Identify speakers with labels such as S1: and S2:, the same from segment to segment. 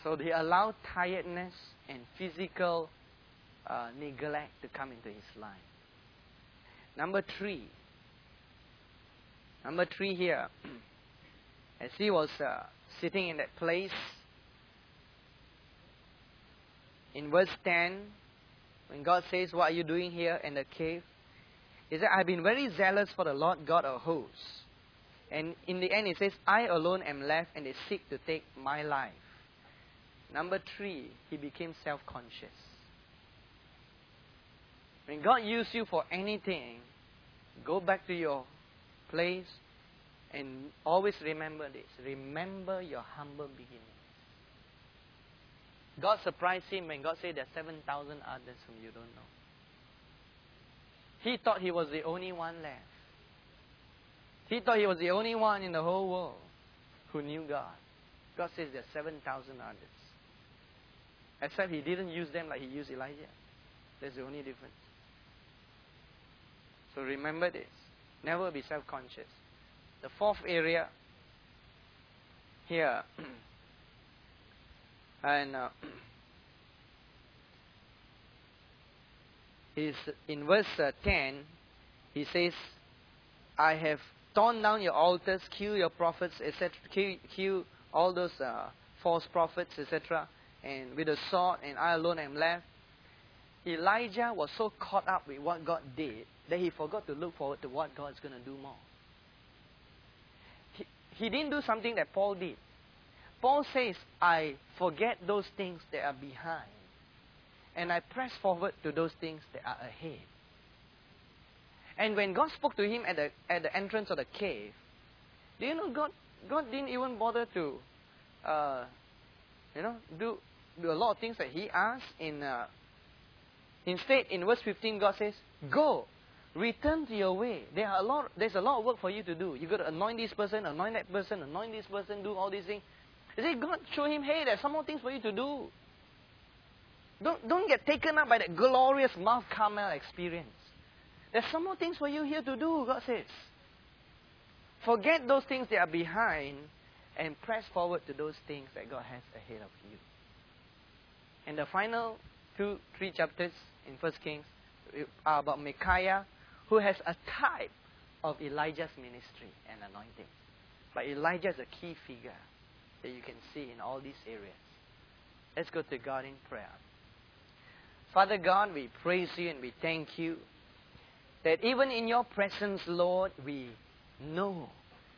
S1: So they allowed tiredness and physical neglect to come into his life. Number three here, as he was sitting in that place, in verse 10, when God says, "What are you doing here in the cave?" He said, "I've been very zealous for the Lord God of hosts." And in the end, it says, "I alone am left, and they seek to take my life." Number three, he became self-conscious. When God uses you for anything, go back to your place and always remember this. Remember your humble beginnings. God surprised him when God said there are 7,000 others whom you don't know. He thought he was the only one left. He thought he was the only one in the whole world who knew God. God says there are 7,000 others. Except he didn't use them like he used Elijah. That's the only difference. So remember this. Never be self-conscious. The fourth area here, and is in verse 10, he says, "I have torn down your altars, kill your prophets, etc., kill all those false prophets, etc., and with a sword, and I alone am left." Elijah was so caught up with what God did that he forgot to look forward to what God's going to do more. He didn't do something that Paul did. Paul says, "I forget those things that are behind, and I press forward to those things that are ahead." And when God spoke to him at the entrance of the cave, do you know God didn't even bother to do a lot of things that he asked. Instead, in verse 15, God says, "Go, return to your way. There's a lot of work for you to do. You got to anoint this person, anoint that person, anoint this person, do all these things." He said, God showed him, "Hey, there's some more things for you to do. Don't get taken up by that glorious Mount Carmel experience. There's some more things for you here to do," God says. Forget those things that are behind and press forward to those things that God has ahead of you. And the final 2-3 chapters in 1 Kings are about Micaiah, who has a type of Elijah's ministry and anointing. But Elijah is a key figure that you can see in all these areas. Let's go to God in prayer. Father God, we praise you and we thank you that even in your presence, Lord, we know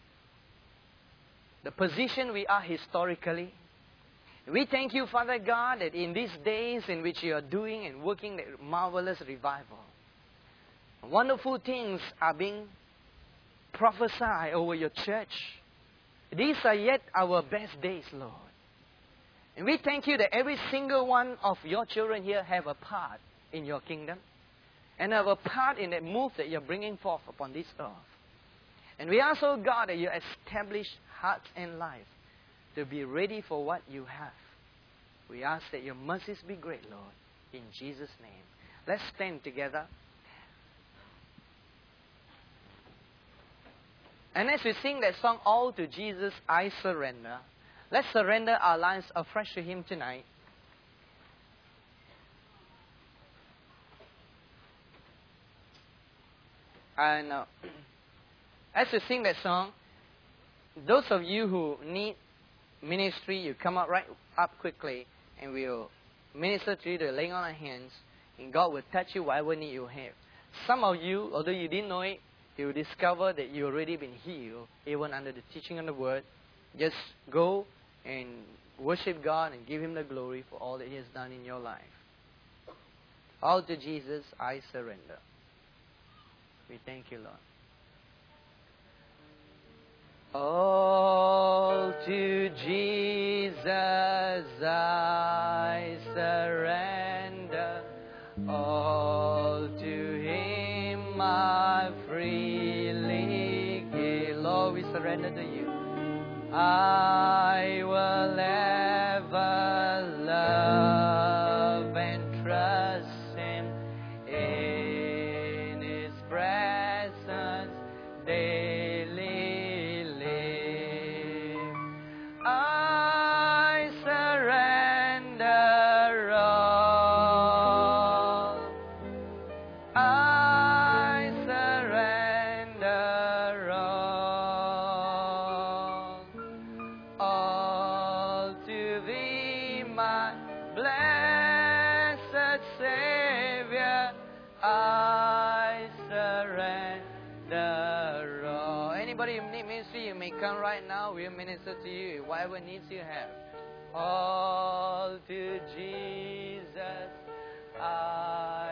S1: the position we are historically. We thank you, Father God, that in these days in which you are doing and working that marvelous revival, wonderful things are being prophesied over your church. These are yet our best days, Lord. And we thank you that every single one of your children here have a part in your kingdom and have a part in that move that you're bringing forth upon this earth. And we ask, oh God, that you establish hearts and lives to be ready for what you have. We ask that your mercies be great, Lord, in Jesus' name. Let's stand together. And as we sing that song, "All to Jesus I Surrender," let's surrender our lives afresh to Him tonight. And as we sing that song, those of you who need ministry, you come up right up quickly, and we'll minister to you, the laying on of hands, and God will touch you whatever need you have. Some of you, although you didn't know it, you will discover that you've already been healed, even under the teaching of the Word. Just go and worship God and give Him the glory for all that He has done in your life. All to Jesus I surrender. We thank you, Lord. All to Jesus I surrender. All to Him I freely give. Lord, we surrender to you. I will ever love and trust Him in His presence daily live. I surrender. I surrender all. Anybody who need ministry, you may come right now. We'll minister to you. Whatever needs you have. All to Jesus I